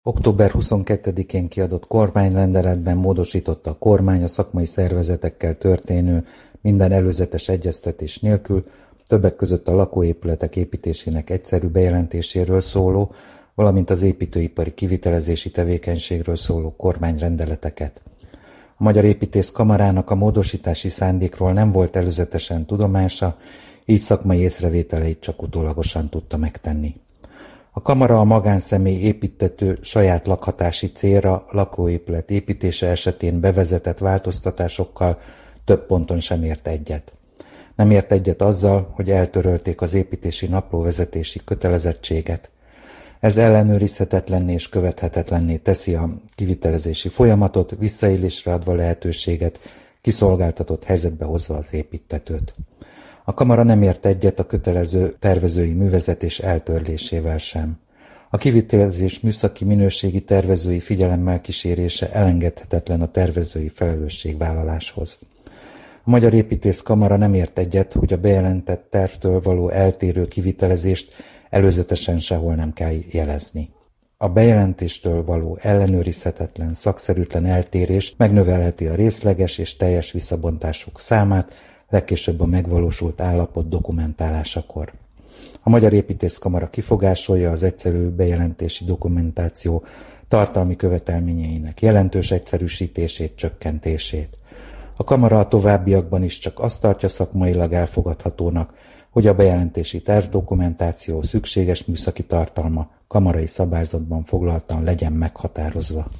Október 22-én kiadott kormányrendeletben módosította a kormány a szakmai szervezetekkel történő minden előzetes egyeztetés nélkül, többek között a lakóépületek építésének egyszerű bejelentéséről szóló, valamint az építőipari kivitelezési tevékenységről szóló kormányrendeleteket. A Magyar Építész Kamarának a módosítási szándékról nem volt előzetesen tudomása, így szakmai észrevételeit csak utólagosan tudta megtenni. A kamara a magánszemély építtető saját lakhatási célra lakóépület építése esetén bevezetett változtatásokkal több ponton sem ért egyet. Nem ért egyet azzal, hogy eltörölték az építési naplóvezetési kötelezettséget. Ez ellenőrizhetetlenné és követhetetlenné teszi a kivitelezési folyamatot, visszaélésre adva lehetőséget, kiszolgáltatott helyzetbe hozva az építtetőt. A kamara nem ért egyet a kötelező tervezői művezetés eltörlésével sem. A kivitelezés műszaki minőségi tervezői figyelemmel kísérése elengedhetetlen a tervezői felelősségvállaláshoz. A Magyar Építész Kamara nem ért egyet, hogy a bejelentett tervtől való eltérő kivitelezést előzetesen sehol nem kell jelezni. A bejelentéstől való ellenőrizhetetlen, szakszerűtlen eltérés megnövelheti a részleges és teljes visszabontások számát, legkésőbb a megvalósult állapot dokumentálásakor. A Magyar Építész Kamara kifogásolja az egyszerű bejelentési dokumentáció tartalmi követelményeinek jelentős egyszerűsítését, csökkentését. A kamara a továbbiakban is csak azt tartja szakmailag elfogadhatónak, hogy a bejelentési tervdokumentáció szükséges műszaki tartalma kamarai szabályzatban foglaltan legyen meghatározva.